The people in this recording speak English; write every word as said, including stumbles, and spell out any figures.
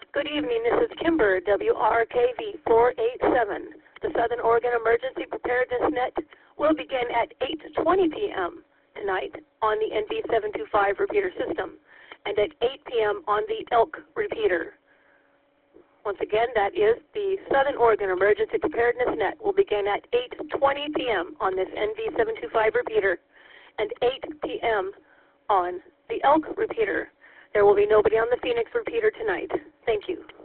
Good evening, this is Kimber, W R K V four eight seven. The Southern Oregon Emergency Preparedness Net will begin at eight twenty p m tonight on the N B seven two five repeater system and at eight p m on the Elk repeater. Once again, that is the Southern Oregon Emergency Preparedness Net will begin at eight twenty p m on this N B seven two five repeater and eight p m on the Elk repeater. There will be nobody on the Phoenix repeater tonight. Thank you.